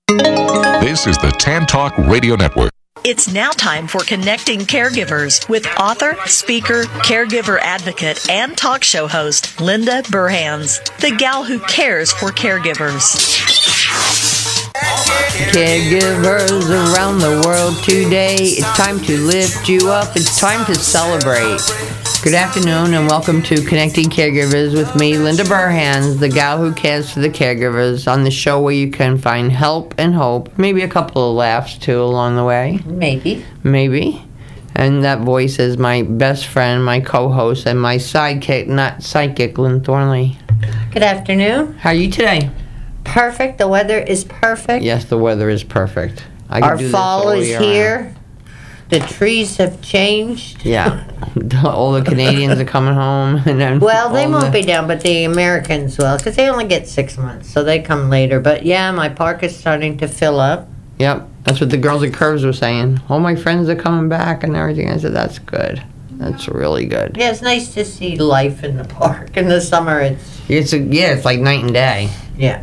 This is the Tan Talk Radio Network. It's now time for Connecting Caregivers with author, speaker, caregiver advocate, and talk show host Linda Burhans, the gal who cares for caregivers. Caregivers around the world today, it's time to lift you up, it's time to celebrate. Good afternoon and welcome to Connecting Caregivers with me, Linda Burhans, the gal who cares for the caregivers, on the show where you can find help and hope, maybe a couple of laughs too along the way. Maybe. And that voice is my best friend, my co-host, and my sidekick, Lynn Thornley. Good afternoon. How are you today? Perfect. The weather is perfect. Yes, the weather is perfect. Our fall is here. The trees have changed. Yeah. All the Canadians are coming home. And then well, they won't be down, but the Americans will, because they only get 6 months, so they come later. But yeah, my park is starting to fill up. Yep. That's what the girls at Curves were saying. All my friends are coming back and everything. I said, that's good. That's really good. Yeah, it's nice to see life in the park. In the summer, it's like night and day. Yeah.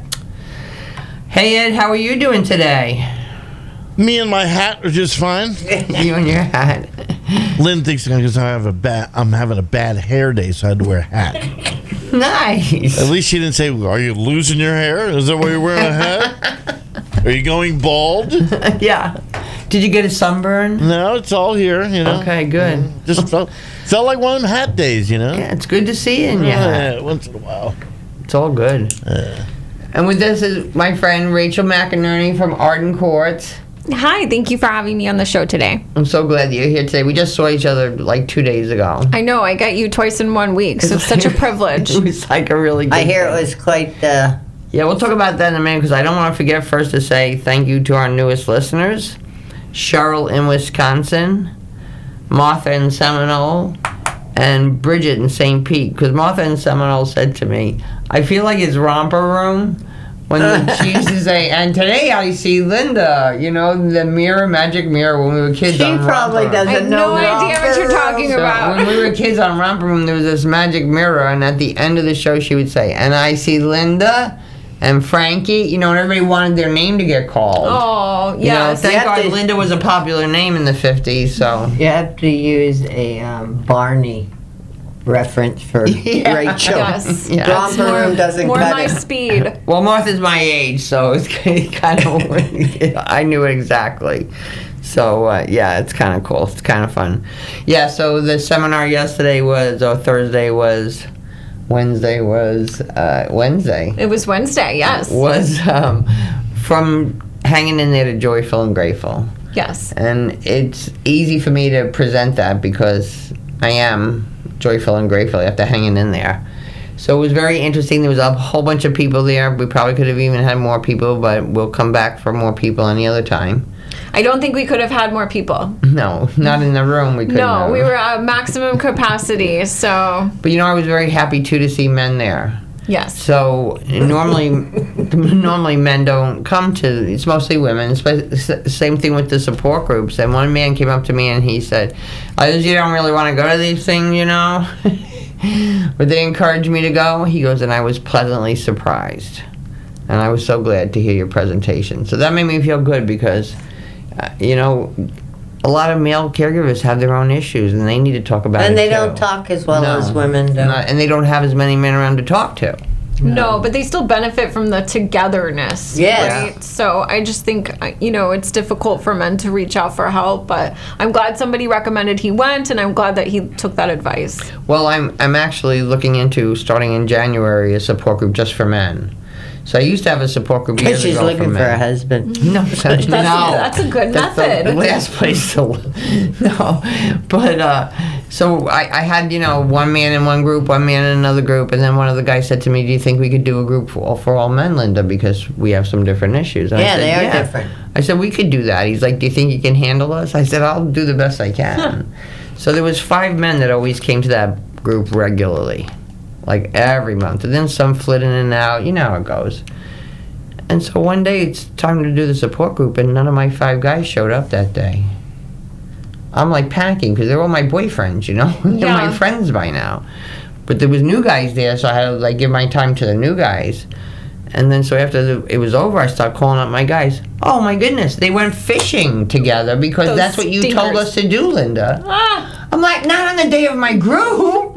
Hey, Ed, how are you doing today? Me and my hat are just fine. You and your hat. Lynn thinks because I'm having a bad hair day, so I had to wear a hat. Nice. At least she didn't say, "Are you losing your hair? Is that why you're wearing a hat? Are you going bald?" Yeah. Did you get a sunburn? No, it's all here. You know. Okay, good. Just felt like one of them hat days. You know. Yeah, it's good to see you in your hat. Once in a while. It's all good. And with this is my friend Rachel McInerney from Arden Courts. Hi, thank you for having me on the show today. I'm so glad that you're here today. We just saw each other like 2 days ago. I know, I got you twice in 1 week, so it's such a privilege. It was like a really good I hear thing. it was quite... Yeah, we'll talk about that in a minute because I don't want to forget first to say thank you to our newest listeners, Cheryl in Wisconsin, Martha in Seminole, and Bridget in St. Pete. Because Martha in Seminole said to me, I feel like it's romper room. When she used to say, and today I see Linda, you know, the magic mirror when we were kids on Romper Room. She probably doesn't I have know no idea what you're talking about. When we were kids on Romper Room, there was this magic mirror, and at the end of the show she would say, and I see Linda and Frankie, you know, and everybody wanted their name to get called. Oh, yes. You know, thank God to, Linda was a popular name in the 50s, so. You have to use a Barney reference for Rachel. Yes. Yeah. Romper Room doesn't more cut my it. speed. Well, Martha's my age, so it's kind of, I knew it exactly. So, yeah, it's kind of cool. It's kind of fun. Yeah, so the seminar yesterday Thursday was, Wednesday. It was Wednesday, yes. Was from Hanging in There to Joyful and Grateful. Yes. And it's easy for me to present that because I am joyful and grateful after hanging in there. So it was very interesting. There was a whole bunch of people there. We probably could have even had more people, but we'll come back for more people any other time. I don't think we could have had more people. No, not in the room. We couldn't. No, we were at maximum capacity, so. But you know, I was very happy too to see men there. Yes. So normally men don't come to. It's mostly women. Same thing with the support groups. And one man came up to me and he said, "You don't really want to go to these things, you know?" But they encouraged me to go. He goes, and I was pleasantly surprised, and I was so glad to hear your presentation. So that made me feel good because, you know, a lot of male caregivers have their own issues, and they need to talk about it, and they too. don't talk as well as women do. And they don't have as many men around to talk to. No, but they still benefit from the togetherness. Yes. Right? So I just think, you know, it's difficult for men to reach out for help, but I'm glad somebody recommended he went, and I'm glad that he took that advice. Well, I'm actually looking into starting in January a support group just for men. So I used to have a support group years ago She's looking for a husband. No, that's a good method. The last place to no, but so I had, you know, one man in one group, one man in another group, and then one of the guys said to me, "Do you think we could do a group for all men, Linda, because we have some different issues?" And Yeah, I said, they are different. I said we could do that. He's like, "Do you think you can handle us?" I said, "I'll do the best I can." So there was 5 men that always came to that group regularly. Like every month, and then some flit in and out. You know how it goes. And so one day it's time to do the support group, and none of my 5 guys showed up that day. I'm like panicking because they're all my boyfriends, you know. They're my friends by now. But there was new guys there, so I had to like give my time to the new guys. And then so after it was over, I started calling up my guys. Oh my goodness, they went fishing together because Those that's what you told stingers. us to do, Linda. Ah. I'm like, not on the day of my group.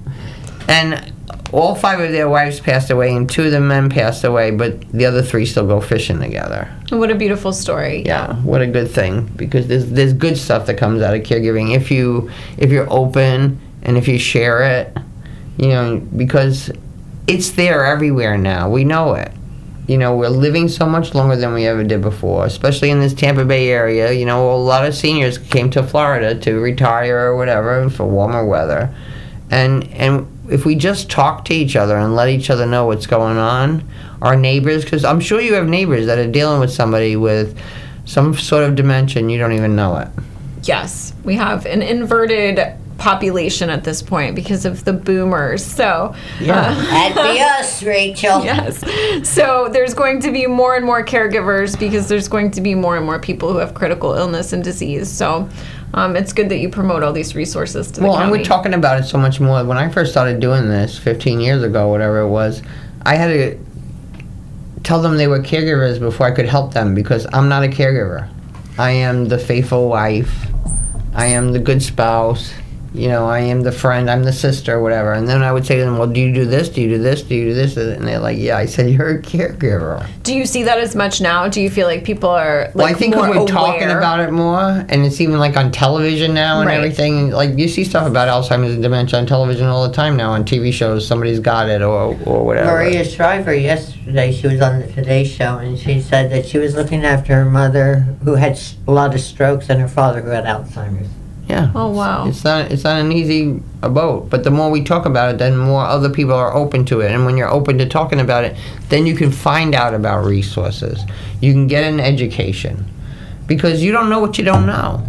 And all 5 of their wives passed away, and 2 of the men passed away, but the other 3 still go fishing together. What a beautiful story. Yeah, what a good thing, because there's good stuff that comes out of caregiving if you're open and if you share it, you know, because it's there everywhere now. We know it. You know, we're living so much longer than we ever did before, especially in this Tampa Bay area. You know, a lot of seniors came to Florida to retire or whatever for warmer weather. And if we just talk to each other and let each other know what's going on, our neighbors, because I'm sure you have neighbors that are dealing with somebody with some sort of dementia and you don't even know it. Yes, we have an inverted population at this point because of the boomers. So That'd be us, Rachel. yes. So there's going to be more and more caregivers because there's going to be more and more people who have critical illness and disease. So it's good that you promote all these resources to the Well, and county. we're talking about it so much more. When I first started doing this 15 years ago, whatever it was, I had to tell them they were caregivers before I could help them, because I'm not a caregiver. I am the faithful wife. I am the good spouse. You know, I am the friend, I'm the sister, whatever. And then I would say to them, well, do you do this? Do you do this? Do you do this? And they're like, yeah. I said, you're a caregiver. Do you see that as much now? Do you feel like people are like Well, I think more we're talking aware? about it more, and it's even like on television now and Right. everything. Like you see stuff about Alzheimer's and dementia on television all the time now on TV shows. Somebody's got it or whatever. Maria Shriver, yesterday, she was on the Today Show, and she said that she was looking after her mother who had a lot of strokes and her father who had Alzheimer's. Yeah. Oh, wow. It's not an easy boat, but the more we talk about it, then more other people are open to it. And when you're open to talking about it, then you can find out about resources. You can get an education, because you don't know what you don't know.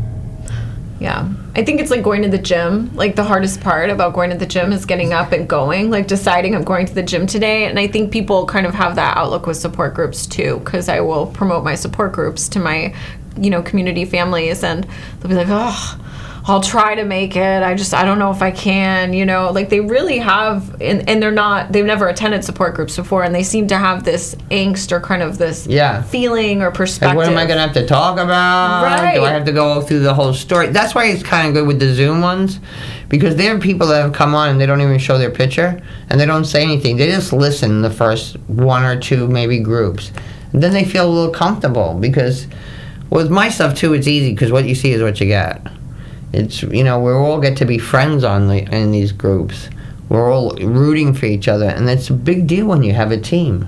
Yeah. I think it's like going to the gym. Like the hardest part about going to the gym is getting up and going, like deciding I'm going to the gym today. And I think people kind of have that outlook with support groups too, because I will promote my support groups to my, community families, and they'll be like, oh, I'll try to make it. I don't know if I can, like they really have, and they've never attended support groups before, and they seem to have this angst or kind of this feeling or perspective. Like, what am I going to have to talk about? Right. Do I have to go through the whole story? That's why it's kind of good with the Zoom ones, because there are people that have come on and they don't even show their picture, and they don't say anything. They just listen the first 1 or 2 maybe groups. And then they feel a little comfortable, because with my stuff too, it's easy, because what you see is what you get. It's, we all get to be friends in these groups. We're all rooting for each other, and it's a big deal when you have a team.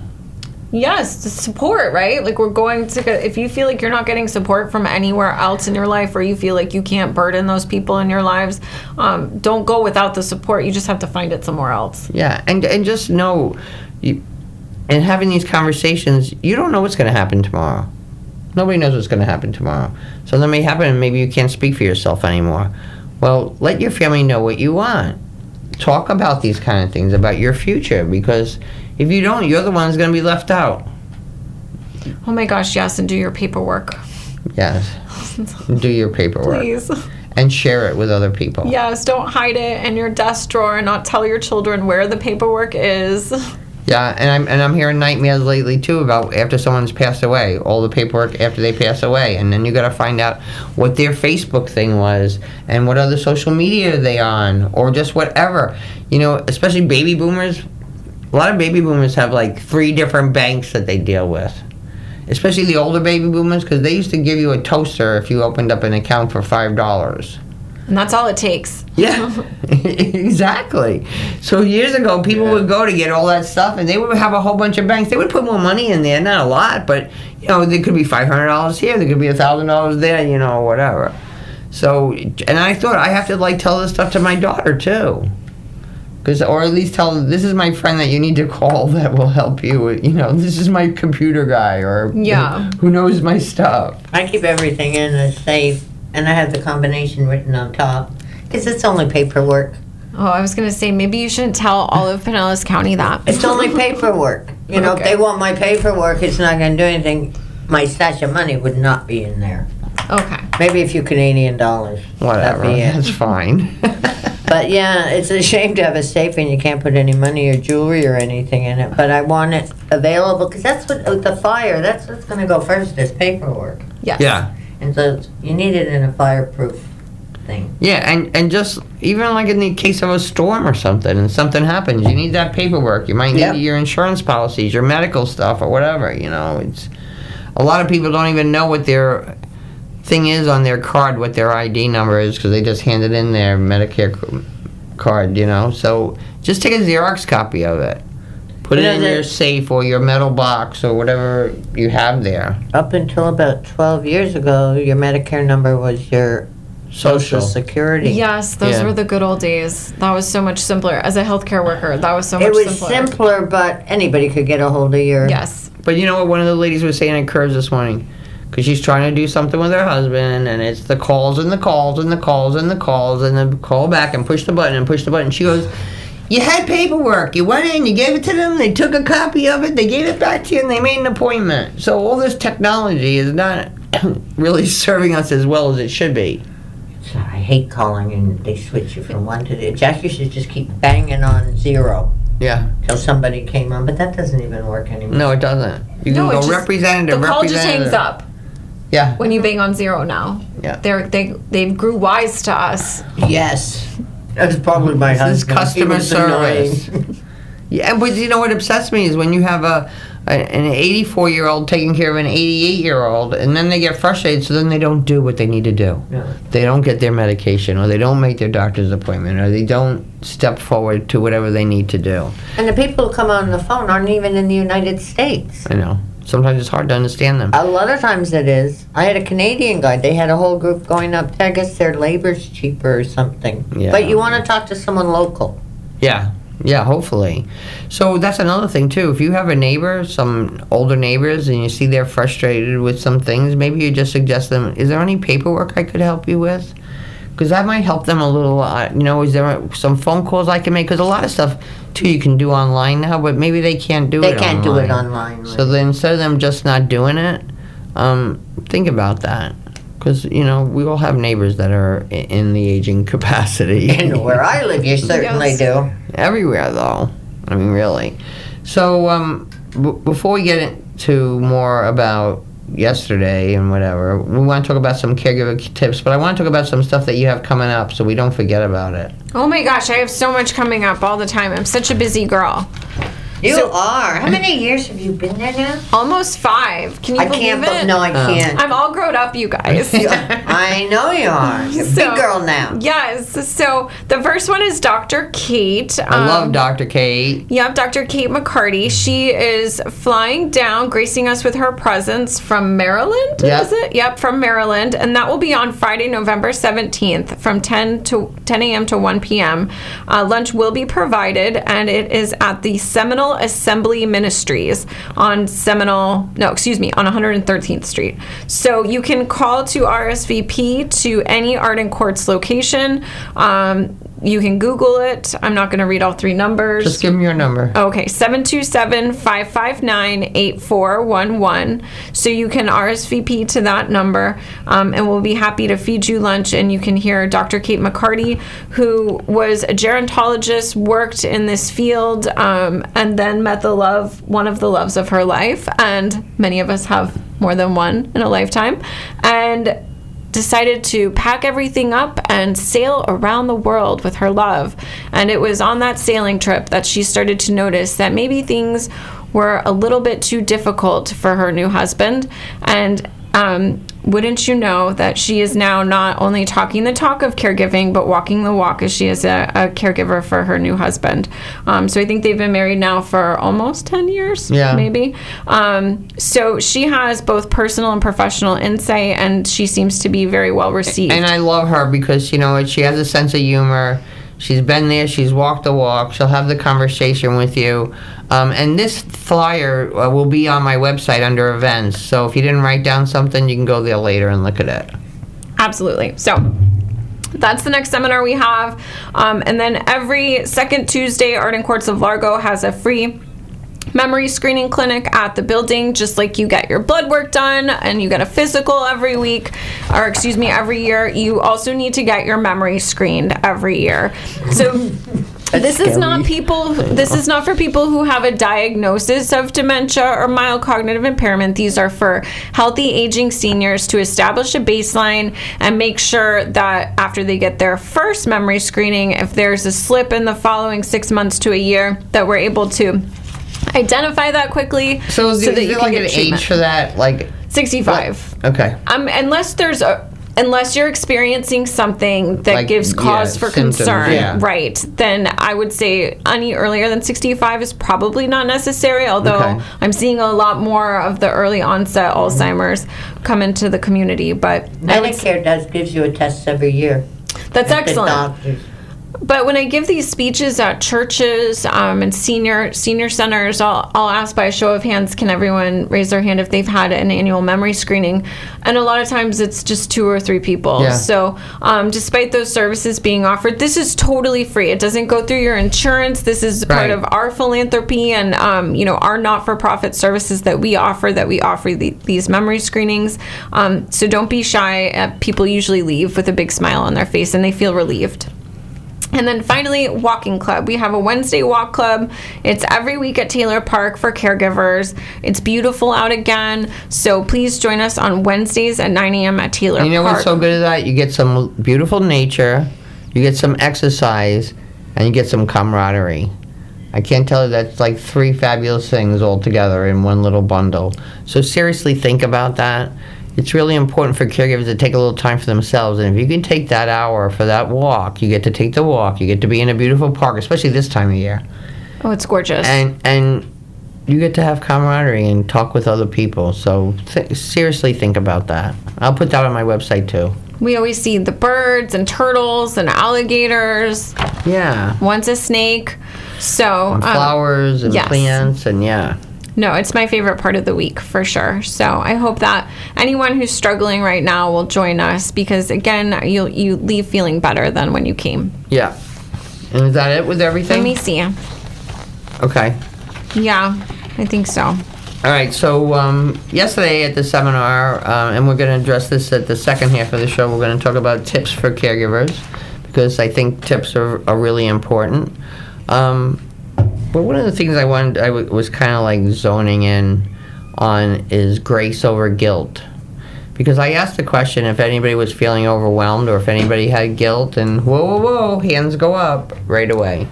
Yes, the support, right? Like we're going to, if you feel like you're not getting support from anywhere else in your life, or you feel like you can't burden those people in your lives, don't go without the support. You just have to find it somewhere else. Yeah, and just know, and having these conversations, you don't know what's going to happen tomorrow. Nobody knows what's going to happen tomorrow. So that may happen, and maybe you can't speak for yourself anymore. Well, let your family know what you want. Talk about these kind of things, about your future, because if you don't, you're the one who's going to be left out. Oh my gosh, yes, and do your paperwork. Yes. Do your paperwork. Please. And share it with other people. Yes, don't hide it in your desk drawer and not tell your children where the paperwork is. Yeah, and I'm hearing nightmares lately too about after someone's passed away, all the paperwork after they pass away, and then you got to find out what their Facebook thing was and what other social media are they on, or just whatever. Especially baby boomers. A lot of baby boomers have like 3 different banks that they deal with. Especially the older baby boomers, because they used to give you a toaster if you opened up an account for $5. And that's all it takes. Yeah, exactly. So years ago, people would go to get all that stuff, and they would have a whole bunch of banks. They would put more money in there, not a lot, but there could be $500 here, there could be $1,000 there, whatever. So, and I thought I have to tell this stuff to my daughter too, or at least tell them, this is my friend that you need to call that will help you. This is my computer guy, or who knows my stuff. I keep everything in a safe, and I have the combination written on top, because it's only paperwork. Oh, I was going to say, maybe you shouldn't tell all of Pinellas County that. It's only paperwork. If they want my paperwork, it's not going to do anything. My stash of money would not be in there. Okay. Maybe a few Canadian dollars. Whatever. That'd be it. That's fine. But yeah, it's a shame to have a safe and you can't put any money or jewelry or anything in it. But I want it available because that's what with the fire. That's what's going to go first is paperwork. Yes. Yeah. And so you need it in a fireproof thing. Yeah, and just even like in the case of a storm or something, and something happens, you need that paperwork. You might need Yep. your insurance policies, your medical stuff, or whatever. You know, it's a lot of people don't even know what their thing is on their card, what their ID number is, because they just handed in their Medicare card. You know, so just take a Xerox copy of it. Put it in your safe or your metal box or whatever you have there. Up until about 12 years ago, your Medicare number was your Social Security. Yes, those Yeah. were the good old days. That was so much simpler. As a healthcare worker, that was so much It was simpler. simpler, but anybody could get a hold of your... Yes. But you know what one of the ladies was saying at Curves this morning? Because she's trying to do something with her husband, and it's the calls and the calls and the calls and the calls, and then call back and push the button and push the button. She goes, you had paperwork. You went in, you gave it to them, they took a copy of it, they gave it back to you, and they made an appointment. So all this technology is not really serving us as well as it should be. So I hate calling and they switch you from one to the... Jack used to just keep banging on 0 Yeah. till somebody came on, but that doesn't even work anymore. No, it doesn't. You can No, it go just- representative, The call just hangs representative. up Yeah. when you bang on 0 now. Yeah. They grew wise to us. Yes. That's probably my This is husband. He customer was service. annoying. Yeah, but you know what upsets me is when you have an 84-year-old taking care of an 88-year-old, and then they get frustrated, so then they don't do what they need to do. No. They don't get their medication, or they don't make their doctor's appointment, or they don't step forward to whatever they need to do. And the people who come on the phone aren't even in the United States. I know. Sometimes it's hard to understand them. A lot of times it is. I had a Canadian guy. They had a whole group going up there. I guess their labor's cheaper or something. Yeah. But you want to talk to someone local. Yeah. Yeah, hopefully. So that's another thing, too. If you have a neighbor, some older neighbors, and you see they're frustrated with some things, maybe you just suggest them, is there any paperwork I could help you with? Because that might help them a little. You know, is there some phone calls I can make? Because a lot of stuff, too, you can do online now, but maybe they can't do it online. They can't do it online. So then instead of them just not doing it, think about that. Because, you know, we all have neighbors that are in the aging capacity. And where I live, you certainly Yes. do. Everywhere, though. I mean, really. So, before we get into more about yesterday and whatever, we want to talk about some caregiver tips, but I want to talk about some stuff that you have coming up so we don't forget about it. Oh my gosh, I have so much coming up all the time. I'm such a busy girl. You are. How many years have you been there now? Almost 5. Can you I believe can't. it? No, I can't. I'm all grown up, you guys. I know you are. You're a So- big girl now. Yes. So the first one is Dr. Kate. I love Dr. Kate. Yep, Dr. Kate McCarty. She is flying down, gracing us with her presence from Maryland, Yep. is it? Yep, from Maryland. And that will be on Friday, November 17th from 10 a.m. to 1 p.m. Lunch will be provided, and it is at the Seminole Assembly Ministries on 113th Street. So you can call to RSVP to any Art and Courts location. You can Google it. I'm not going to read all 3 numbers. Just give them your number. Okay, 727-559-8411. So you can RSVP to that number, and we'll be happy to feed you lunch. And you can hear Dr. Kate McCarty, who was a gerontologist, worked in this field, and then met one of the loves of her life. And many of us have more than one in a lifetime. And decided to pack everything up and sail around the world with her love. And it was on that sailing trip that she started to notice that maybe things were a little bit too difficult for her new husband. And wouldn't you know that she is now not only talking the talk of caregiving, but walking the walk as she is a caregiver for her new husband. So I think they've been married now for almost 10 years, maybe. So she has both personal and professional insight, and she seems to be very well received. And I love her because, you know, she has a sense of humor. She's been there. She's walked the walk. She'll have the conversation with you. And this flyer will be on my website under events. So if you didn't write down something, you can go there later and look at it. Absolutely. So that's the next seminar we have. And then every second Tuesday, Art and Courts of Largo has a free memory screening clinic at the building, just like you get your blood work done and you get a physical every year. You also need to get your memory screened every year. So this is not for people who have a diagnosis of dementia or mild cognitive impairment. These are for healthy aging seniors to establish a baseline and make sure that after they get their first memory screening, if there's a slip in the following 6 months to a year, that we're able to identify that quickly. So is there like an age for that? Like 65. Okay. Unless you're experiencing something that gives cause for symptoms, concern, right, then I would say any earlier than 65 is probably not necessary, although I'm seeing a lot more of the early onset Alzheimer's come into the community. But Medicare gives you a test every year. That's excellent. Doctors. But when I give these speeches at churches and senior centers, I'll ask by a show of hands, can everyone raise their hand if they've had an annual memory screening? And a lot of times it's just 2 or 3 people. Yeah. So despite those services being offered, this is totally free. It doesn't go through your insurance. This is part of our philanthropy and our not-for-profit services that we offer these memory screenings. So don't be shy. People usually leave with a big smile on their face and they feel relieved. And then finally, walking club. We have a Wednesday walk club. It's every week at Taylor Park for caregivers. It's beautiful out again, so please join us on Wednesdays at 9 a.m. at Taylor Park. You know what's so good at that? You get some beautiful nature, you get some exercise, and you get some camaraderie. I can't tell you, that's like 3 fabulous things all together in one little bundle. So seriously, think about that. It's really important for caregivers to take a little time for themselves. And if you can take that hour for that walk, you get to take the walk. You get to be in a beautiful park, especially this time of year. Oh, it's gorgeous. And you get to have camaraderie and talk with other people. So seriously think about that. I'll put that on my website too. We always see the birds and turtles and alligators. Yeah. Once a snake. So and flowers and plants and No, it's my favorite part of the week for sure. So I hope that anyone who's struggling right now will join us because, again, you leave feeling better than when you came. Yeah. And is that it with everything? Let me see. Okay. Yeah, I think so. All right. So yesterday at the seminar, and we're going to address this at the second half of the show, we're going to talk about tips for caregivers because I think tips are really important. But one of the things I was kind of like zoning in on is grace over guilt. Because I asked the question if anybody was feeling overwhelmed or if anybody had guilt, and whoa, hands go up right away.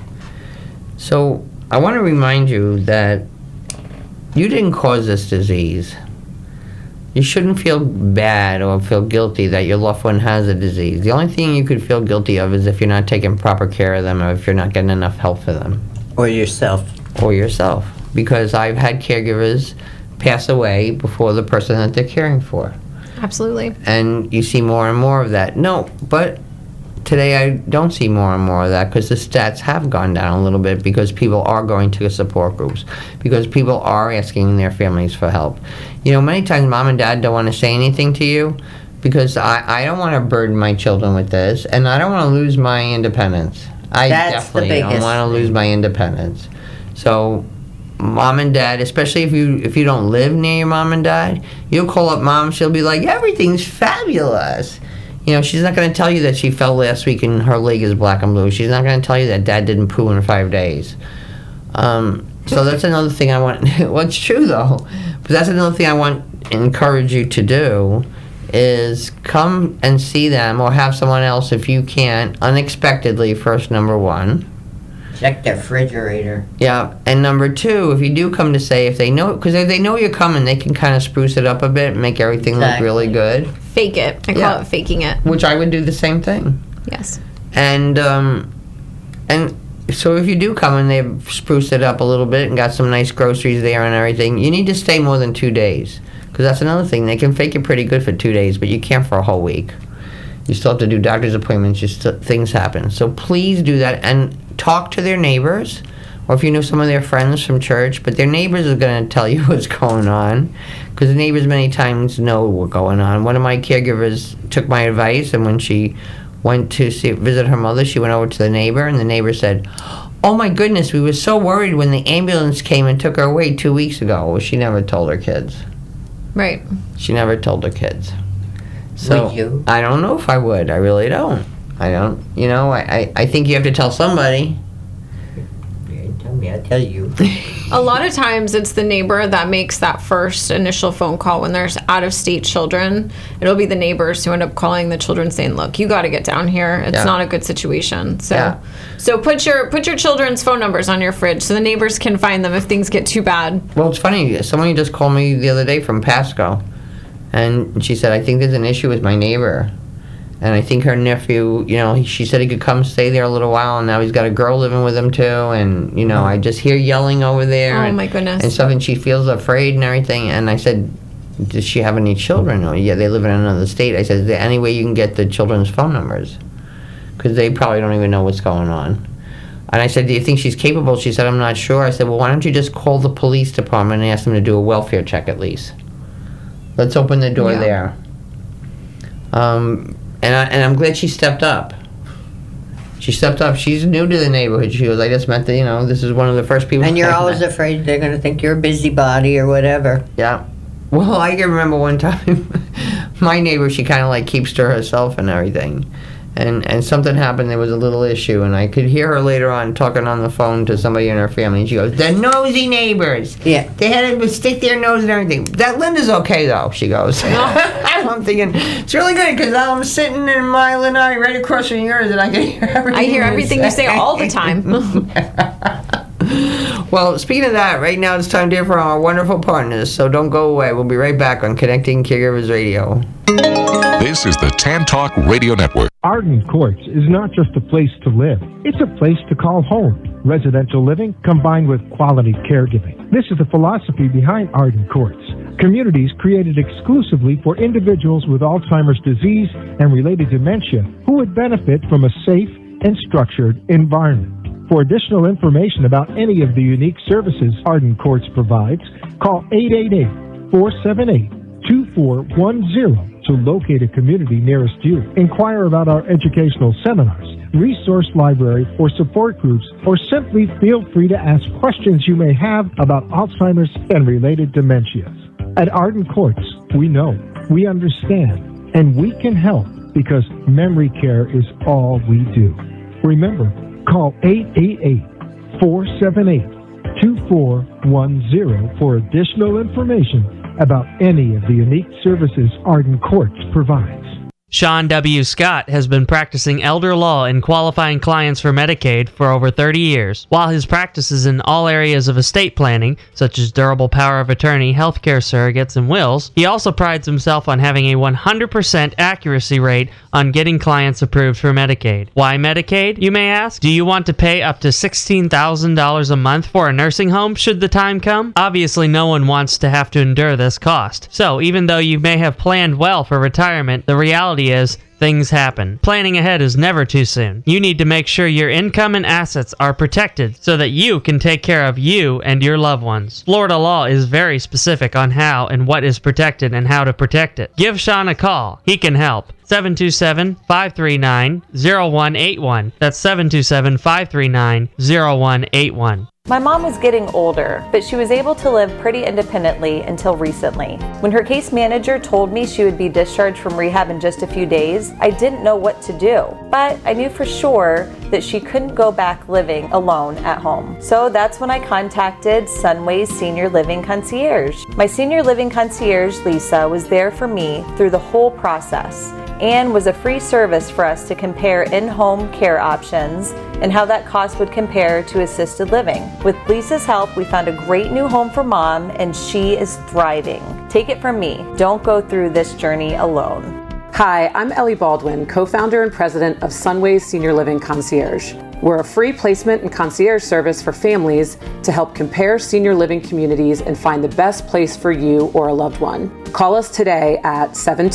So I want to remind you that you didn't cause this disease. You shouldn't feel bad or feel guilty that your loved one has a disease. The only thing you could feel guilty of is if you're not taking proper care of them or if you're not getting enough help for them. Or yourself. Because I've had caregivers pass away before the person that they're caring for. Absolutely. And you see more and more of that. No, but today I don't see more and more of that because the stats have gone down a little bit because people are going to support groups, because people are asking their families for help. You know, many times mom and dad don't want to say anything to you because I don't want to burden my children with this, and I don't want to lose my independence. I definitely don't want to lose my independence. So, mom and dad, especially if you don't live near your mom and dad, you'll call up mom. She'll be like, "Everything's fabulous." You know, she's not going to tell you that she fell last week and her leg is black and blue. She's not going to tell you that dad didn't poo in 5 days. So that's another thing I want. Well, it's true though, but that's another thing I want to encourage you to do. Is come and see them or have someone else if you can unexpectedly first, number 1. Check their refrigerator. Yeah, and number 2, if you do come to say, if they know, because if they know you're coming, they can kind of spruce it up a bit and make everything look really good. Fake it. I call it faking it. Which I would do the same thing. Yes. And so if you do come and they've spruced it up a little bit and got some nice groceries there and everything, you need to stay more than 2 days. Because that's another thing. They can fake it pretty good for 2 days, but you can't for a whole week. You still have to do doctor's appointments. Things happen. So please do that and talk to their neighbors, or if you know some of their friends from church. But their neighbors are going to tell you what's going on, because the neighbors many times know what's going on. One of my caregivers took my advice, and when she went to visit her mother, she went over to the neighbor, and the neighbor said, Oh my goodness, we were so worried when the ambulance came and took her away 2 weeks ago. Well, she never told her kids. Right. She never told her kids. So Would you? I don't know if I would. I really don't. I don't. You know, I think you have to tell somebody. Tell me, I'll tell you. A lot of times it's the neighbor that makes that first initial phone call when there's out-of-state children. It'll be the neighbors who end up calling the children saying, look, you got to get down here. It's not a good situation. So so put your children's phone numbers on your fridge so the neighbors can find them if things get too bad. Well, it's funny. Someone just called me the other day from Pasco. And she said, I think there's an issue with my neighbor. And I think her nephew, you know, she said he could come stay there a little while, and now he's got a girl living with him too. And, you know, I just hear yelling over there. Oh, my goodness. And stuff, and she feels afraid and everything. And I said, does she have any children? Oh, yeah, they live in another state. I said, is there any way you can get the children's phone numbers? Because they probably don't even know what's going on. And I said, do you think she's capable? She said, I'm not sure. I said, well, why don't you just call the police department and ask them to do a welfare check at least? Let's open the door there. And I'm glad she stepped up. She stepped up. She's new to the neighborhood. She goes, I just met the, you know, this is one of the first people. And you're I always met. afraid they're going to think you're a busybody or whatever. Yeah. Well, I can remember one time, my neighbor, she kind of like keeps to herself and everything. And something happened, there was a little issue, and I could hear her later on talking on the phone to somebody in her family, and she goes, the nosy neighbors. Yeah. They had to stick their nose and everything. That Linda's okay, though, she goes. I'm thinking, it's really good, because I'm sitting in my lanai right across from yours, and I can hear everything. I hear everything you say all the time. Well, speaking of that, right now it's time to hear from our wonderful partners, so don't go away. We'll be right back on Connecting Caregivers Radio. This is the Tan Talk Radio Network. Arden Courts is not just a place to live. It's a place to call home. Residential living combined with quality caregiving. This is the philosophy behind Arden Courts. Communities created exclusively for individuals with Alzheimer's disease and related dementia who would benefit from a safe and structured environment. For additional information about any of the unique services Arden Courts provides, call 888-478-2410 to locate a community nearest you. Inquire about our educational seminars, resource library, or support groups, or simply feel free to ask questions you may have about Alzheimer's and related dementias. At Arden Courts, we know, we understand, and we can help because memory care is all we do. Remember, call 888-478-2410 for additional information about any of the unique services Arden Courts provides. Sean W. Scott has been practicing elder law and qualifying clients for Medicaid for over 30 years. While his practice is in all areas of estate planning, such as durable power of attorney, healthcare surrogates, and wills, he also prides himself on having a 100% accuracy rate on getting clients approved for Medicaid. Why Medicaid, you may ask? Do you want to pay up to $16,000 a month for a nursing home should the time come? Obviously, no one wants to have to endure this cost. So, even though you may have planned well for retirement, the reality is things happen. Planning ahead is never too soon. You need to make sure your income and assets are protected so that you can take care of you and your loved ones. Florida law is very specific on how and what is protected and how to protect it. Give Sean a call. He can help. 727-539-0181. That's 727-539-0181. My mom was getting older, but she was able to live pretty independently until recently. When her case manager told me she would be discharged from rehab in just a few days, I didn't know what to do. But I knew for sure that she couldn't go back living alone at home. So that's when I contacted Sunways Senior Living Concierge. My Senior Living Concierge, Lisa, was there for me through the whole process and was a free service for us to compare in-home care options and how that cost would compare to assisted living. With Lisa's help, we found a great new home for Mom, and she is thriving. Take it from me, don't go through this journey alone. Hi, I'm Ellie Baldwin, co-founder and president of Sunways Senior Living Concierge. We're a free placement and concierge service for families to help compare senior living communities and find the best place for you or a loved one. Call us today at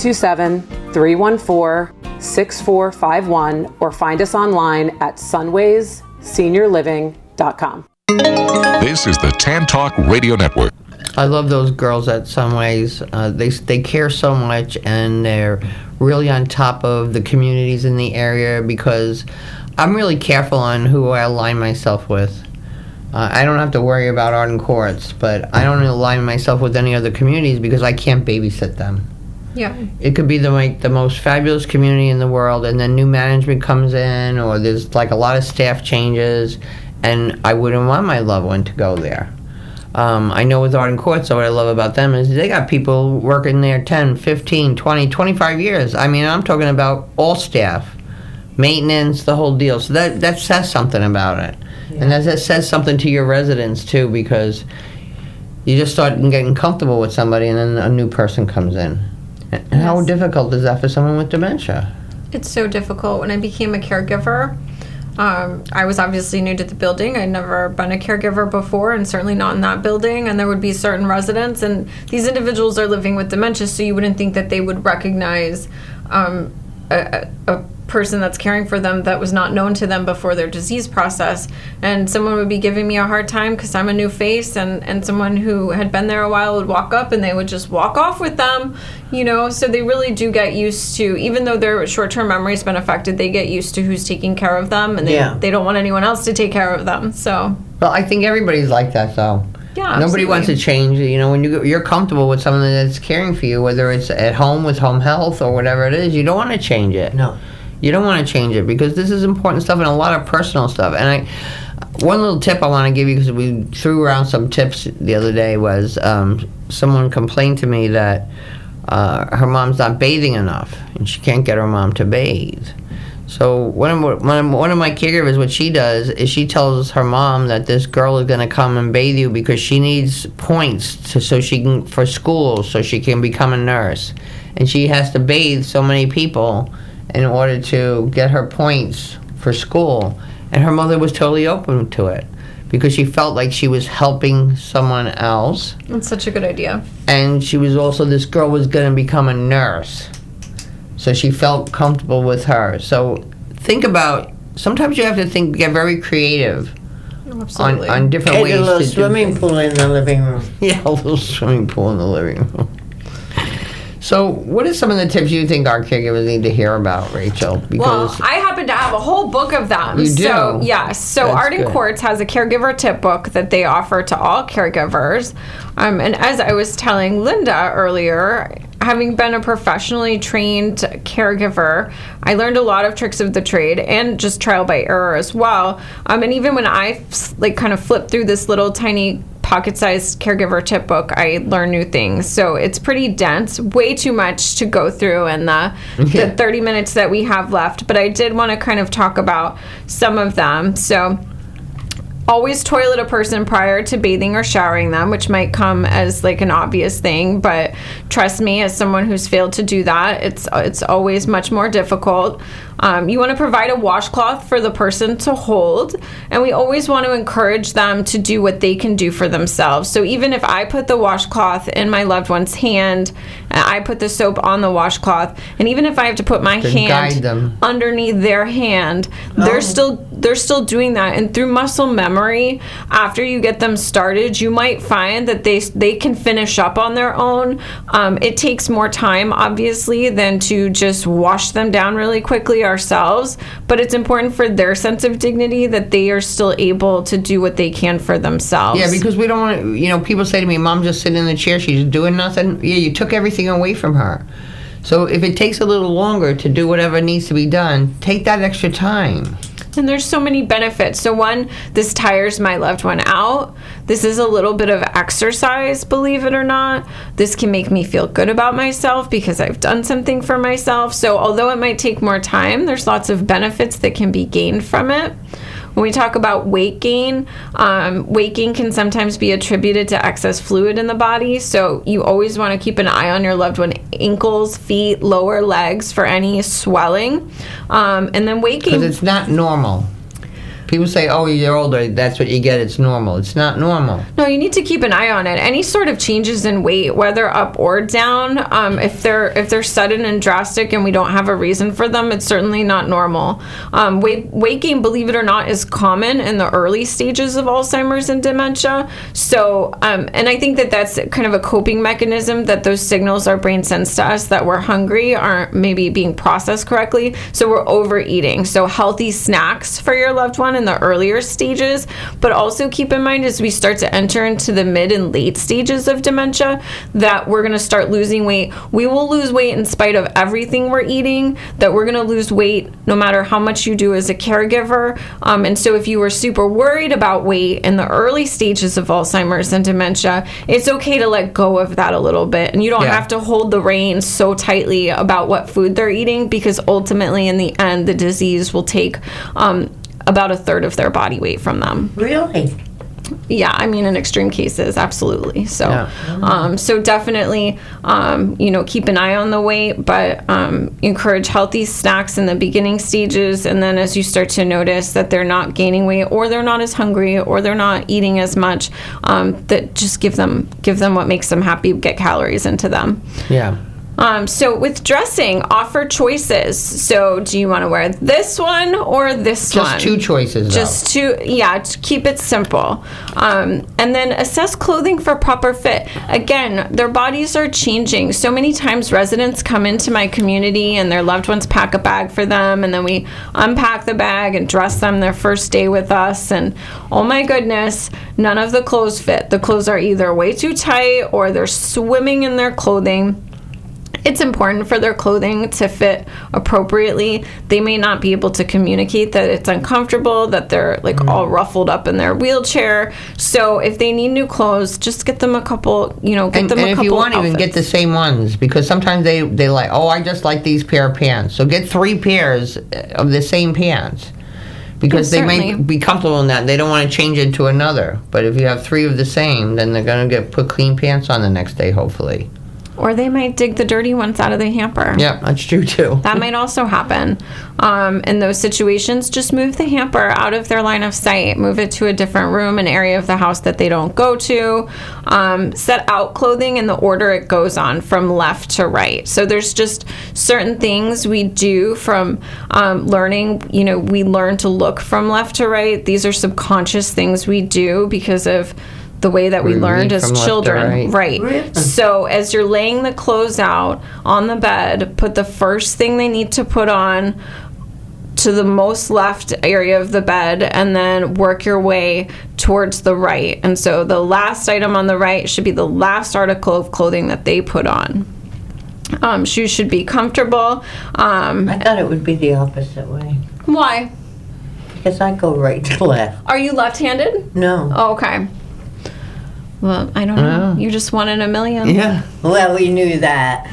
727-314-6451 or find us online at sunwaysseniorliving.com. This is the Tan Talk Radio Network. I love those girls at Sunways. They care so much, and they're really on top of the communities in the area because I'm really careful on who I align myself with. I don't have to worry about Arden Courts, but I don't align myself with any other communities because I can't babysit them. Yeah. It could be the most fabulous community in the world, and then new management comes in, or there's like a lot of staff changes, and I wouldn't want my loved one to go there. I know with Arden Courts, so what I love about them is they got people working there 10, 15, 20, 25 years. I mean, I'm talking about all staff, maintenance, the whole deal. So that says something about it. Yeah. And that says something to your residents, too, because you just start getting comfortable with somebody, and then a new person comes in. And yes. How difficult is that for someone with dementia? It's so difficult. When I became a caregiver, I was obviously new to the building. I'd never been a caregiver before, and certainly not in that building. And there would be certain residents, and these individuals are living with dementia, so you wouldn't think that they would recognize a person that's caring for them that was not known to them before their disease process. And someone would be giving me a hard time because I'm a new face, and someone who had been there a while would walk up and they would just walk off with them, you know. So they really do get used to, even though their short-term memory's been affected, they get used to who's taking care of them, and they don't want anyone else to take care of them. So, well, I think everybody's like that, though. Yeah, absolutely. Nobody wants to change. You know, when you're comfortable with someone that's caring for you, whether it's at home with home health or whatever it is, you don't want to change it. No. You don't want to change it because this is important stuff and a lot of personal stuff. And one little tip I want to give you, because we threw around some tips the other day, was someone complained to me that her mom's not bathing enough and she can't get her mom to bathe. So one of my caregivers, what she does is she tells her mom that this girl is going to come and bathe you because she needs points for school, so she can become a nurse, and she has to bathe so many people in order to get her points for school. And her mother was totally open to it because she felt like she was helping someone else. That's such a good idea. And she was also, this girl was going to become a nurse. So she felt comfortable with her. So think about, sometimes you have to get very creative. Absolutely. On different ways a little to swimming pool in the living room. Yeah, a little swimming pool in the living room. So, what are some of the tips you think our caregivers need to hear about, Rachel? Because I happen to have a whole book of them. You do? So, yes. So, That's Arden good. Courts has a caregiver tip book that they offer to all caregivers. And as I was telling Linda earlier, having been a professionally trained caregiver, I learned a lot of tricks of the trade and just trial by error as well. And even when I kind of flipped through this little tiny pocket-sized caregiver tip book, I learn new things. So it's pretty dense, way too much to go through in the 30 minutes that we have left. But I did want to kind of talk about some of them. So always toilet a person prior to bathing or showering them, which might come as like an obvious thing, but trust me, as someone who's failed to do that, it's always much more difficult. You want to provide a washcloth for the person to hold, and we always want to encourage them to do what they can do for themselves. So even if I put the washcloth in my loved one's hand, I put the soap on the washcloth, and even if I have to put my hand underneath their hand, they're still doing that. And through muscle memory, after you get them started, you might find that they can finish up on their own. It takes more time, obviously, than to just wash them down really quickly ourselves, but it's important for their sense of dignity that they are still able to do what they can for themselves. Yeah, because we don't want to, people say to me, Mom just sitting in the chair, she's doing nothing. Yeah, you took everything away from her. So if it takes a little longer to do whatever needs to be done, take that extra time. And there's so many benefits. So one, this tires my loved one out. This is a little bit of exercise, believe it or not. This can make me feel good about myself because I've done something for myself. So although it might take more time, there's lots of benefits that can be gained from it. When we talk about weight gain can sometimes be attributed to excess fluid in the body. So you always want to keep an eye on your loved one, ankles, feet, lower legs for any swelling. And then weight gain. Because it's not normal. People say, oh, you're older, that's what you get, it's normal. It's not normal. No, you need to keep an eye on it. Any sort of changes in weight, whether up or down, if they're sudden and drastic and we don't have a reason for them, it's certainly not normal. Weight gain, believe it or not, is common in the early stages of Alzheimer's and dementia. So, and I think that's kind of a coping mechanism, that those signals our brain sends to us that we're hungry aren't maybe being processed correctly. So we're overeating. So healthy snacks for your loved one in the earlier stages, but also keep in mind as we start to enter into the mid and late stages of dementia that we're going to start losing weight. We will lose weight in spite of everything we're eating, that we're going to lose weight no matter how much you do as a caregiver. And so if you were super worried about weight in the early stages of Alzheimer's and dementia, it's okay to let go of that a little bit. And you don't have to hold the reins so tightly about what food they're eating, because ultimately in the end, the disease will take about a third of their body weight from them. Really? Yeah, I mean, in extreme cases, absolutely. So, so definitely, keep an eye on the weight, but encourage healthy snacks in the beginning stages, and then as you start to notice that they're not gaining weight, or they're not as hungry, or they're not eating as much, that just give them what makes them happy, get calories into them. Yeah. So with dressing, offer choices. So do you want to wear this one or this one? Just two choices. Just two. Yeah, to keep it simple. And then assess clothing for proper fit. Again, their bodies are changing. So many times residents come into my community and their loved ones pack a bag for them, and then we unpack the bag and dress them their first day with us. And oh my goodness, none of the clothes fit. The clothes are either way too tight or they're swimming in their clothing. It's important for their clothing to fit appropriately. They may not be able to communicate that it's uncomfortable, that they're all ruffled up in their wheelchair. So if they need new clothes, just get them a couple, and if you want, even get the same ones, because sometimes they like, oh, I just like these pair of pants. So get 3 pairs of the same pants. Because they may be comfortable in that. They don't want to change it to another. But if you have 3 of the same, then they're going to put clean pants on the next day, hopefully. Or they might dig the dirty ones out of the hamper. Yeah, that's true too. That might also happen. In those situations, just move the hamper out of their line of sight. Move it to a different room, an area of the house that they don't go to. Set out clothing in the order it goes on, from left to right. So there's just certain things we do from learning. We learn to look from left to right. These are subconscious things we do because of the way that we learned as children. Right. So as you're laying the clothes out on the bed, put the first thing they need to put on to the most left area of the bed, and then work your way towards the right. And so the last item on the right should be the last article of clothing that they put on. Shoes should be comfortable. I thought it would be the opposite way. Why? Because I go right to left. Are you left-handed? No. Oh, okay. Well, I don't know. You're just 1 in a million. Yeah. Well, we knew that.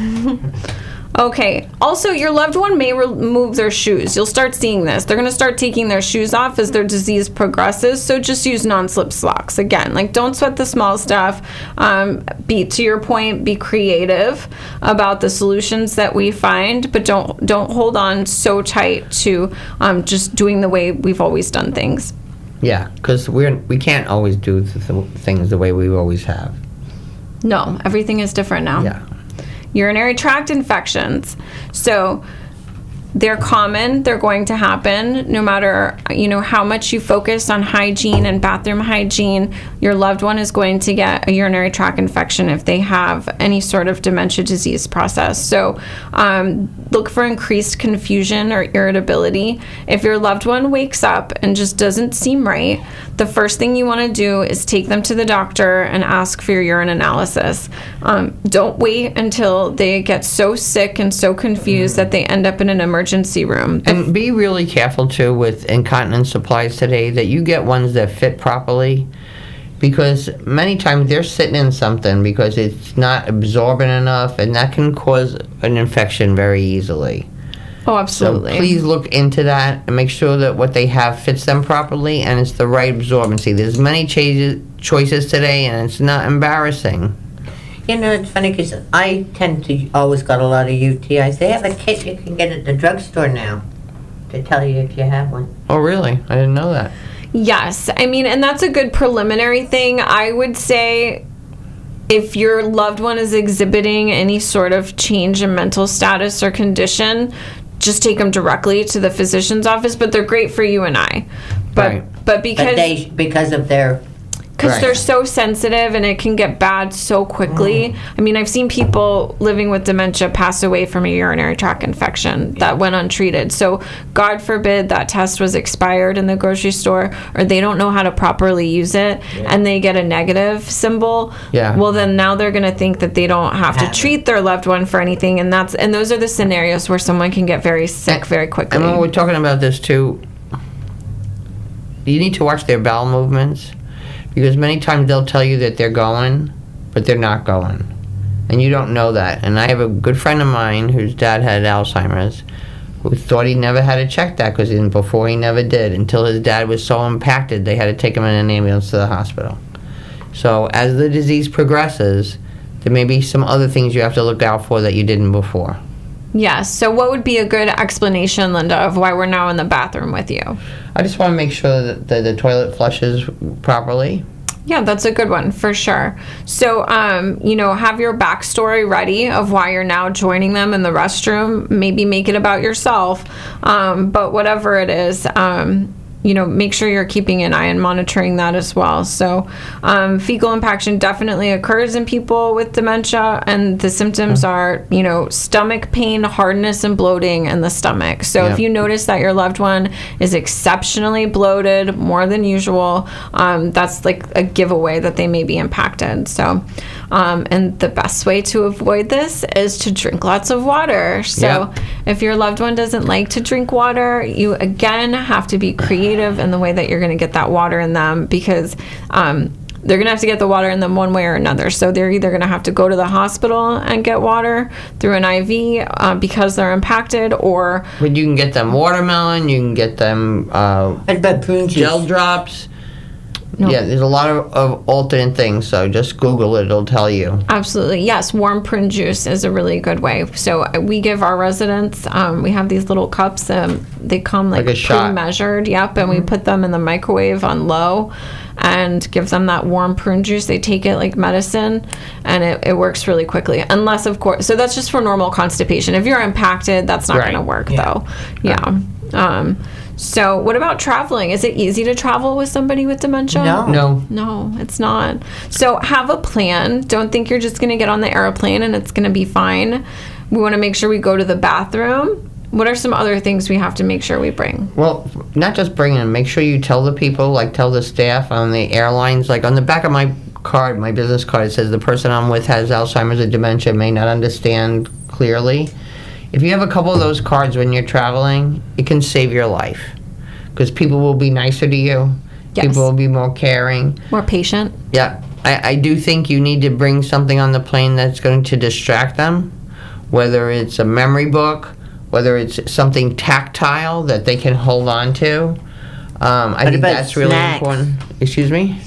Okay. Also, your loved one may remove their shoes. You'll start seeing this. They're going to start taking their shoes off as their disease progresses. So just use non-slip socks. Again, don't sweat the small stuff. To your point, be creative about the solutions that we find, but don't hold on so tight to just doing the way we've always done things. Yeah, because we can't always do things the way we always have. No, everything is different now. Yeah. Urinary tract infections. So they're common. They're going to happen no matter, how much you focus on hygiene and bathroom hygiene. Your loved one is going to get a urinary tract infection if they have any sort of dementia disease process. So look for increased confusion or irritability. If your loved one wakes up and just doesn't seem right, the first thing you want to do is take them to the doctor and ask for your urine analysis. Don't wait until they get so sick and so confused that they end up in an emergency room. And be really careful too with incontinence supplies today that you get ones that fit properly, because many times they're sitting in something because it's not absorbent enough, and that can cause an infection very easily. Oh, absolutely. So please look into that and make sure that what they have fits them properly and it's the right absorbency. There's many choices today, and it's not embarrassing. It's funny because I tend to always got a lot of UTIs. They have a kit you can get at the drugstore now. to tell you if you have one. Oh, really? I didn't know that. Yes. I mean, and that's a good preliminary thing. I would say if your loved one is exhibiting any sort of change in mental status or condition, just take them directly to the physician's office. But they're great for you and I. But because of their... Because they're so sensitive and it can get bad so quickly. I mean, I've seen people living with dementia pass away from a urinary tract infection that went untreated. So God forbid that test was expired in the grocery store, or they don't know how to properly use it, and they get a negative symbol. Yeah. Well, then now they're going to think that they don't have to treat their loved one for anything. And those are the scenarios where someone can get very sick very quickly. And when we're talking about this too, you need to watch their bowel movements. Because many times they'll tell you that they're going, but they're not going. And you don't know that. And I have a good friend of mine whose dad had Alzheimer's, who thought he never had to check that before he never did, until his dad was so impacted they had to take him in an ambulance to the hospital. So as the disease progresses, there may be some other things you have to look out for that you didn't before. Yes. So what would be a good explanation, Linda, of why we're now in the bathroom with you? I just want to make sure that the toilet flushes properly. Yeah, that's a good one for sure. So, have your backstory ready of why you're now joining them in the restroom. Maybe make it about yourself. But whatever it is, make sure you're keeping an eye and monitoring that as well. So fecal impaction definitely occurs in people with dementia, and the symptoms are, stomach pain, hardness, and bloating in the stomach. So if you notice that your loved one is exceptionally bloated, more than usual, that's like a giveaway that they may be impacted. So, and the best way to avoid this is to drink lots of water. So if your loved one doesn't like to drink water, you again have to be creative in the way that you're going to get that water in them, because they're going to have to get the water in them one way or another. So they're either going to have to go to the hospital and get water through an IV because they're impacted, or... But you can get them watermelon, you can get them gel drops. No. Yeah, there's a lot of alternate things, so just Google it, it'll tell you. Absolutely. Yes, warm prune juice is a really good way. So we give our residents, we have these little cups, they come like pre-measured, and we put them in the microwave on low and give them that warm prune juice. They take it like medicine, and it works really quickly. Unless, of course, so that's just for normal constipation. If you're impacted, that's not going to work, though. Yeah. So what about traveling? Is it easy to travel with somebody with dementia? No, it's not. So have a plan. Don't think you're just going to get on the airplane and it's going to be fine. We want to make sure we go to the bathroom. What are some other things we have to make sure we bring? Well, not just bring them. Make sure you tell the people, tell the staff on the airlines. On the back of my card, my business card, it says the person I'm with has Alzheimer's or dementia, may not understand clearly. If you have a couple of those cards when you're traveling, it can save your life. Because people will be nicer to you. Yes. People will be more caring. More patient. Yeah. I do think you need to bring something on the plane that's going to distract them. Whether it's a memory book, whether it's something tactile that they can hold on to. I think that's really important. Excuse me?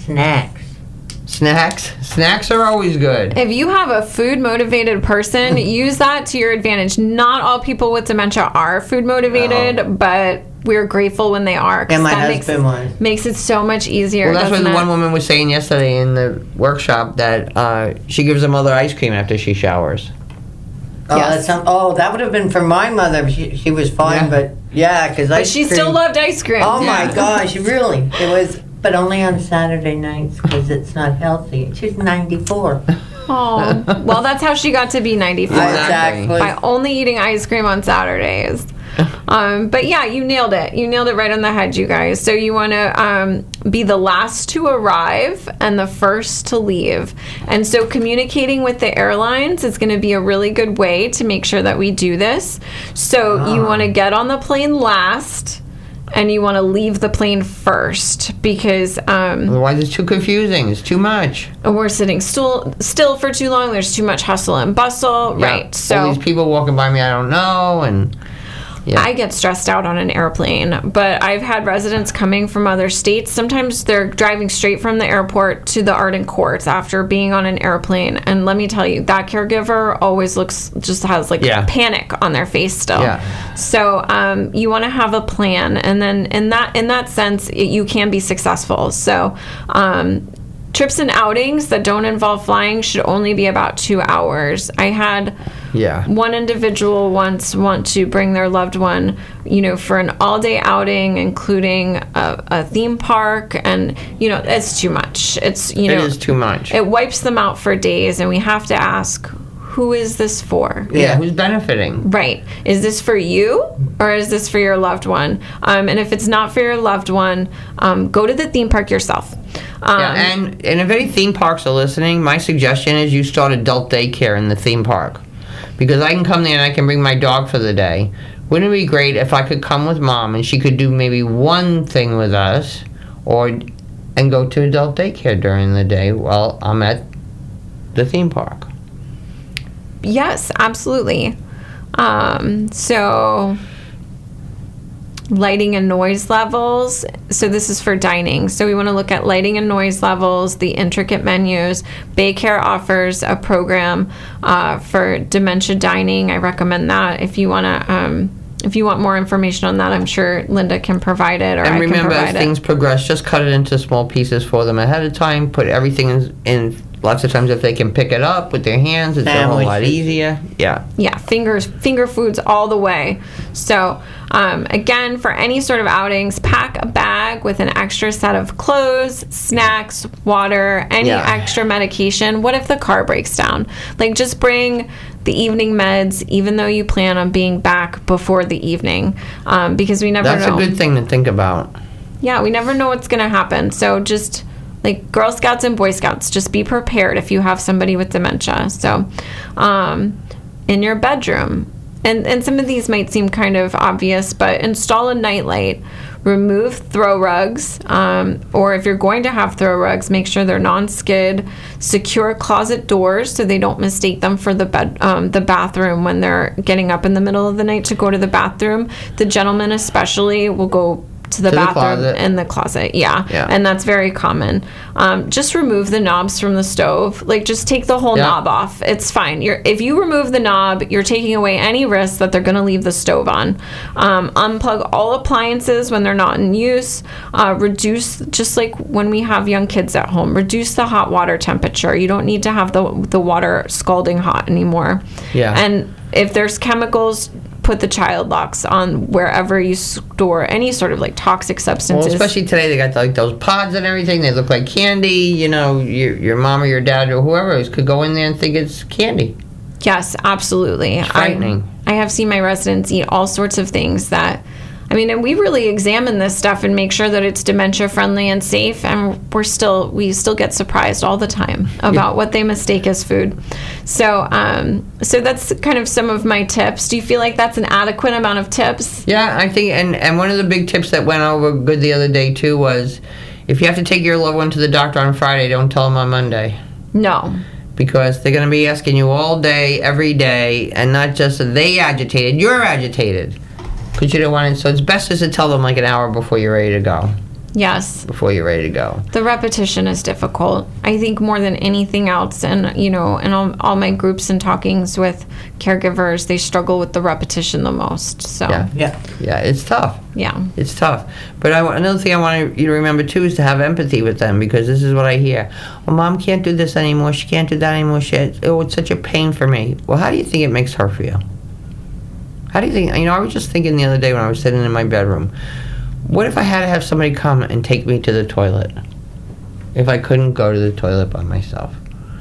Snacks are always good. If you have a food motivated person, use that to your advantage. Not all people with dementia are food motivated, but we're grateful when they are. And my husband was. Makes it so much easier. Well, that's what the one woman was saying yesterday in the workshop, that she gives her mother ice cream after she showers. Oh, yes. That would have been for my mother. She was fine, but because she still loved ice cream. Oh my gosh, really? It was. But only on Saturday nights, because it's not healthy. She's 94. Oh, well, that's how she got to be 94. Exactly. By only eating ice cream on Saturdays. But yeah, you nailed it. You nailed it right on the head, you guys. So you want to be the last to arrive and the first to leave. And so communicating with the airlines is going to be a really good way to make sure that we do this. So you want to get on the plane last, and you want to leave the plane first, because otherwise it's too confusing. It's too much. We're sitting still for too long. There's too much hustle and bustle. Yeah. Right. So all these people walking by me I don't know, and I get stressed out on an airplane, but I've had residents coming from other states. Sometimes they're driving straight from the airport to the Arden Courts after being on an airplane. And let me tell you, that caregiver always has like panic on their face still. Yeah. So you want to have a plan, and then in that sense, you can be successful. So trips and outings that don't involve flying should only be about 2 hours. I had one individual once want to bring their loved one, for an all-day outing, including a theme park, and it's too much. It is too much. It wipes them out for days, and we have to ask, who is this for? Yeah, who's benefiting? Right. Is this for you, or is this for your loved one? And if it's not for your loved one, go to the theme park yourself. And if any theme parks are listening, my suggestion is you start adult daycare in the theme park. Because I can come there and I can bring my dog for the day. Wouldn't it be great if I could come with Mom and she could do maybe one thing with us, and go to adult daycare during the day while I'm at the theme park? Yes, absolutely. So lighting and noise levels. So this is for dining. So we want to look at lighting and noise levels, the intricate menus. Baycare offers a program for dementia dining. I recommend that. If you want to, if you want more information on that, I'm sure Linda can provide it, or I can provide it. And remember, as things progress, just cut it into small pieces for them ahead of time. Put everything in. Lots of times, if they can pick it up with their hands, it's a whole lot easier. Yeah. Yeah, finger foods all the way. So, again, for any sort of outings, pack a bag with an extra set of clothes, snacks, water, any extra medication. What if the car breaks down? Like, just bring the evening meds, even though you plan on being back before the evening, because we never know. That's a good thing to think about. Yeah, we never know what's going to happen. So just, like Girl Scouts and Boy Scouts, just be prepared if you have somebody with dementia. So in your bedroom, and some of these might seem kind of obvious, but install a nightlight. Remove throw rugs, or if you're going to have throw rugs, make sure they're non-skid. Secure closet doors so they don't mistake them for the bathroom when they're getting up in the middle of the night to go to the bathroom. The gentlemen especially will go to the bathroom in the closet. Yeah. And that's very common. Just remove the knobs from the stove. Like, just take the whole knob off. It's fine. If you remove the knob, you're taking away any risk that they're going to leave the stove on. Unplug all appliances when they're not in use. Reduce, just like when we have young kids at home, reduce the hot water temperature. You don't need to have the water scalding hot anymore. Yeah. And if there's chemicals, put the child locks on wherever you store any sort of like toxic substances. Well, especially today, they got like those pods and everything. They look like candy. Your mom or your dad or whoever could go in there and think it's candy. Yes, absolutely. It's frightening. I have seen my residents eat all sorts of things that, and we really examine this stuff and make sure that it's dementia friendly and safe, and we still get surprised all the time about what they mistake as food. So that's kind of some of my tips. Do you feel like that's an adequate amount of tips? Yeah, I think, and one of the big tips that went over good the other day too was, if you have to take your loved one to the doctor on Friday, don't tell them on Monday. No. Because they're going to be asking you all day, every day, and not just are they agitated, you're agitated. Because you don't want it, so it's best to tell them like an hour before you're ready to go. Yes. Before you're ready to go. The repetition is difficult. I think more than anything else, and in all my groups and talkings with caregivers, they struggle with the repetition the most. So yeah, it's tough. Yeah, it's tough. But another thing I want you to remember too is to have empathy with them, because this is what I hear. Well, Mom can't do this anymore. She can't do that anymore. It's such a pain for me. Well, how do you think it makes her feel? How do you think? I was just thinking the other day when I was sitting in my bedroom, what if I had to have somebody come and take me to the toilet? If I couldn't go to the toilet by myself.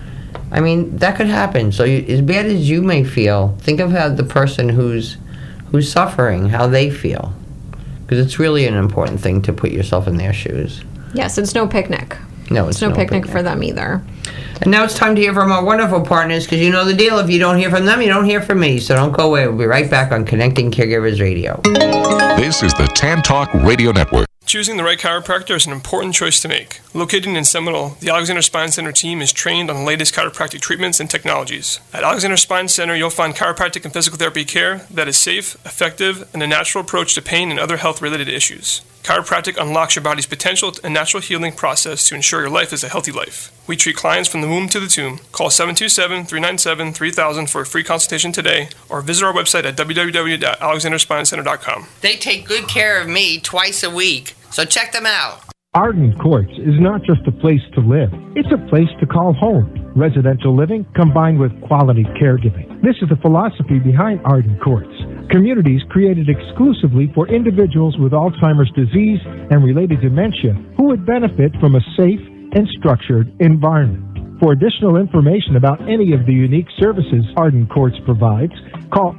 That could happen. So as bad as you may feel, think of how the person who's suffering, how they feel. Because it's really an important thing to put yourself in their shoes. Yes, it's no picnic. No, it's no picnic for them either. And now it's time to hear from our wonderful partners, because you know the deal. If you don't hear from them, you don't hear from me. So don't go away. We'll be right back on Connecting Caregivers Radio. This is the Tan Talk Radio Network. Choosing the right chiropractor is an important choice to make. Located in Seminole, the Alexander Spine Center team is trained on the latest chiropractic treatments and technologies. At Alexander Spine Center, you'll find chiropractic and physical therapy care that is safe, effective, and a natural approach to pain and other health-related issues. Chiropractic unlocks your body's potential and natural healing process to ensure your life is a healthy life. We treat clients from the womb to the tomb. Call 727-397-3000 for a free consultation today, or visit our website at www.alexanderspinecenter.com. They take good care of me twice a week, so check them out. Arden Courts is not just a place to live. It's a place to call home. Residential living combined with quality caregiving. This is the philosophy behind Arden Courts. Communities created exclusively for individuals with Alzheimer's disease and related dementia who would benefit from a safe and structured environment. For additional information about any of the unique services Arden Courts provides, call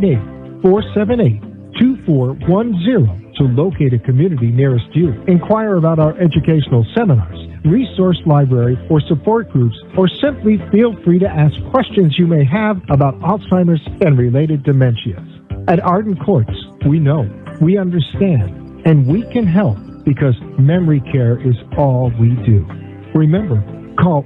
888-478-2410 to locate a community nearest you. Inquire about our educational seminars, resource library, or support groups, or simply feel free to ask questions you may have about Alzheimer's and related dementias. At Arden Courts, we know, we understand, and we can help because memory care is all we do. Remember, call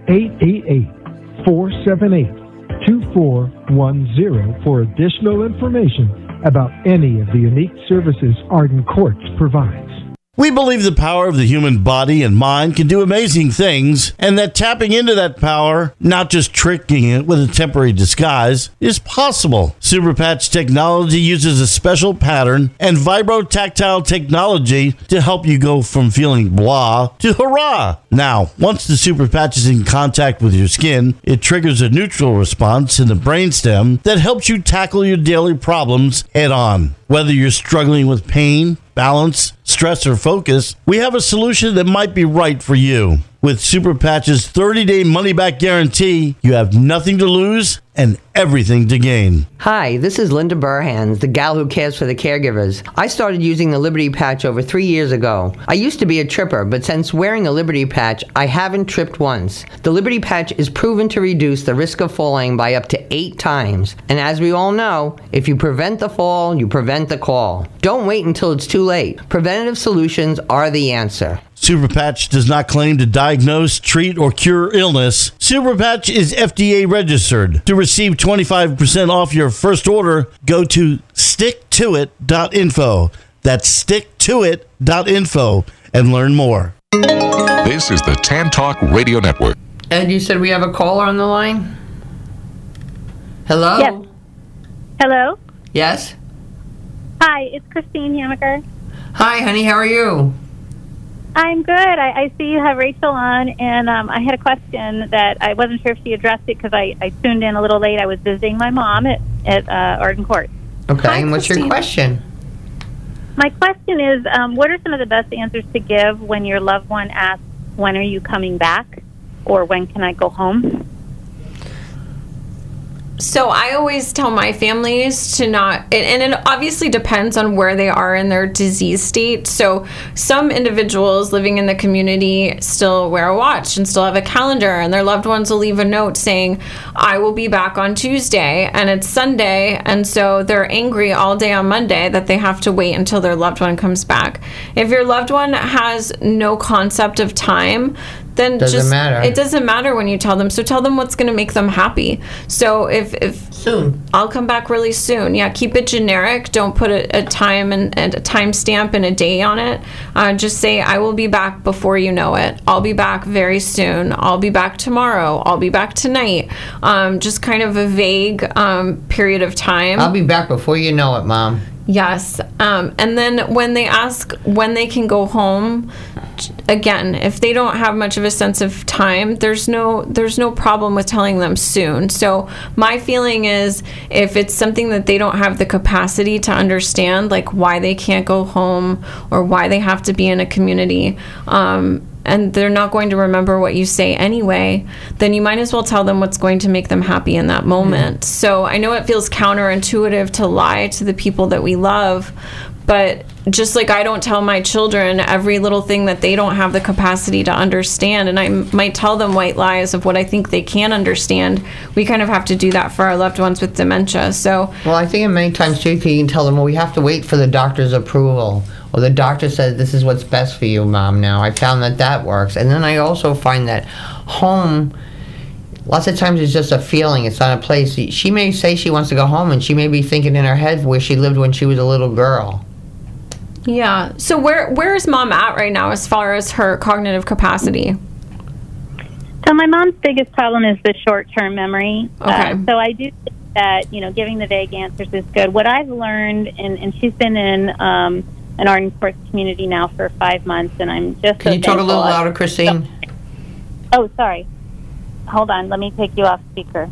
888-478-2410 for additional information about any of the unique services Arden Courts provides. We believe the power of the human body and mind can do amazing things, and that tapping into that power, not just tricking it with a temporary disguise, is possible. Superpatch technology uses a special pattern and vibrotactile technology to help you go from feeling blah to hurrah. Now, once the Superpatch is in contact with your skin, it triggers a neutral response in the brainstem that helps you tackle your daily problems head on. Whether you're struggling with pain, balance, stress, or focus, we have a solution that might be right for you. With Superpatch's 30-day money-back guarantee, you have nothing to lose and everything to gain. Hi, this is Linda Burhans, the gal who cares for the caregivers. I started using the Liberty Patch over 3 years ago. I used to be a tripper, but since wearing a Liberty Patch, I haven't tripped once. The Liberty Patch is proven to reduce the risk of falling by up to 8 times. And as we all know, if you prevent the fall, you prevent the call. Don't wait until it's too late. Preventative solutions are the answer. Superpatch does not claim to diagnose, treat, or cure illness. Superpatch is FDA registered. To receive 25% off your first order, go to sticktoit.info. That's sticktoit.info and learn more. This is the Tan Talk Radio Network. Ed, you said we have a caller on the line? Hello? Yes. Hello? Yes? Hi, it's Christine Hammaker. Hi, honey, how are you? I'm good. I see you have Rachel on, and I had a question that I wasn't sure if she addressed it because I tuned in a little late. I was visiting my mom at Arden Court. Okay, Hi, and what's Christine. your question? My question is, what are some of the best answers to give when your loved one asks, when are you coming back, or when can I go home? So I always tell my families to not, and it obviously depends on where they are in their disease state. So some individuals living in the community still wear a watch and still have a calendar, and their loved ones will leave a note saying, I will be back on Tuesday, and it's Sunday, and so they're angry all day on Monday that they have to wait until their loved one comes back. If your loved one has no concept of time, then Doesn't matter. It doesn't matter when you tell them. So tell them what's going to make them happy. So if soon, I'll come back really soon. Yeah, keep it generic. Don't put a time and a time stamp and a day on it. Just say I will be back before you know it. I'll be back very soon. I'll be back tomorrow. I'll be back tonight. Just kind of a vague period of time. I'll be back before you know it, Mom. Yes. And then when they ask when they can go home, again, if they don't have much of a sense of time, there's no problem with telling them soon. So my feeling is if it's something that they don't have the capacity to understand, like why they can't go home or why they have to be in a community, and they're not going to remember what you say anyway, then you might as well tell them what's going to make them happy in that moment. Mm-hmm. So I know it feels counterintuitive to lie to the people that we love, but just like I don't tell my children every little thing that they don't have the capacity to understand, and I might tell them white lies of what I think they can understand, we kind of have to do that for our loved ones with dementia. So, well, I think many times too, you can tell them, well, we have to wait for the doctor's approval, Well, the doctor said this is what's best for you, Mom, now. I found that works. And then I also find that home, lots of times it's just a feeling. It's not a place. She may say she wants to go home, and she may be thinking in her head where she lived when she was a little girl. Yeah. So where is Mom at right now as far as her cognitive capacity? So my mom's biggest problem is the short-term memory. Okay. So I do think that, giving the vague answers is good. What I've learned, and she's been in an Arden Courts community now for 5 months, and I'm just Can you talk a little louder, Christine? Oh, sorry. Hold on. Let me take you off speaker.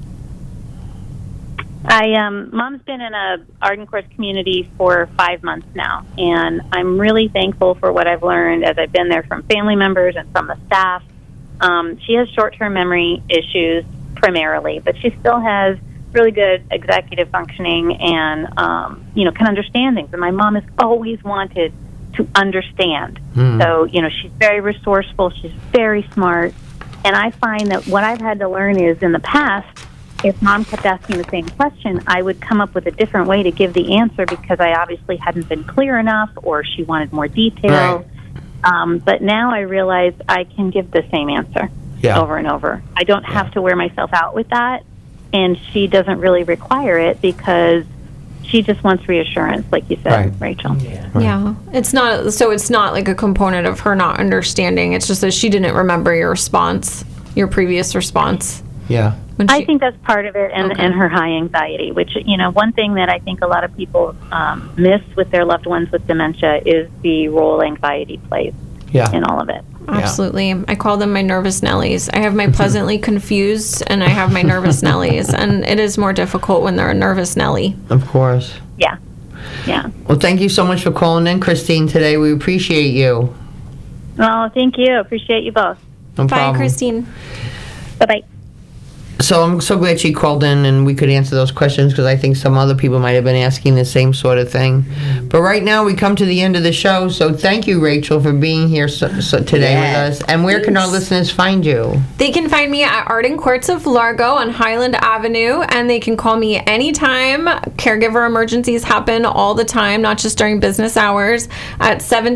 Mom's been in a Arden Courts community for 5 months now, and I'm really thankful for what I've learned as I've been there from family members and from the staff. She has short-term memory issues primarily, but she still has really good executive functioning and, can understand things. And my mom has always wanted to understand. So, she's very resourceful. She's very smart. And I find that what I've had to learn is in the past, if Mom kept asking the same question, I would come up with a different way to give the answer because I obviously hadn't been clear enough or she wanted more detail. Right. But now I realize I can give the same answer over and over. I don't have to wear myself out with that, and she doesn't really require it because she just wants reassurance, like you said, Rachel. Yeah. It's not like a component of her not understanding. It's just that she didn't remember your response, your previous response. Yeah. I think that's part of it, and her high anxiety, which, one thing that I think a lot of people miss with their loved ones with dementia is the role anxiety plays in all of it. Absolutely. I call them my nervous Nellies. I have my pleasantly confused, and I have my nervous Nellies, and it is more difficult when they're a nervous Nellie. Of course. Yeah. Well, thank you so much for calling in, Christine, today. We appreciate you. Well, thank you. Appreciate you both. No problem. Bye, Christine. Bye-bye. So I'm so glad she called in and we could answer those questions because I think some other people might have been asking the same sort of thing. But right now we come to the end of the show. So thank you, Rachel, for being here today with us. And where can our listeners find you? They can find me at Arden Courts of Largo on Highland Avenue, and they can call me anytime. Caregiver emergencies happen all the time, not just during business hours, at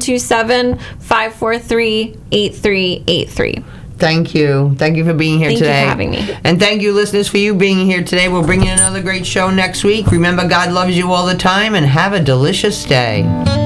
727-543-8383. Thank you. Thank you for being here today. Thank you for having me. And thank you, listeners, for you being here today. We'll bring you another great show next week. Remember, God loves you all the time, and have a delicious day.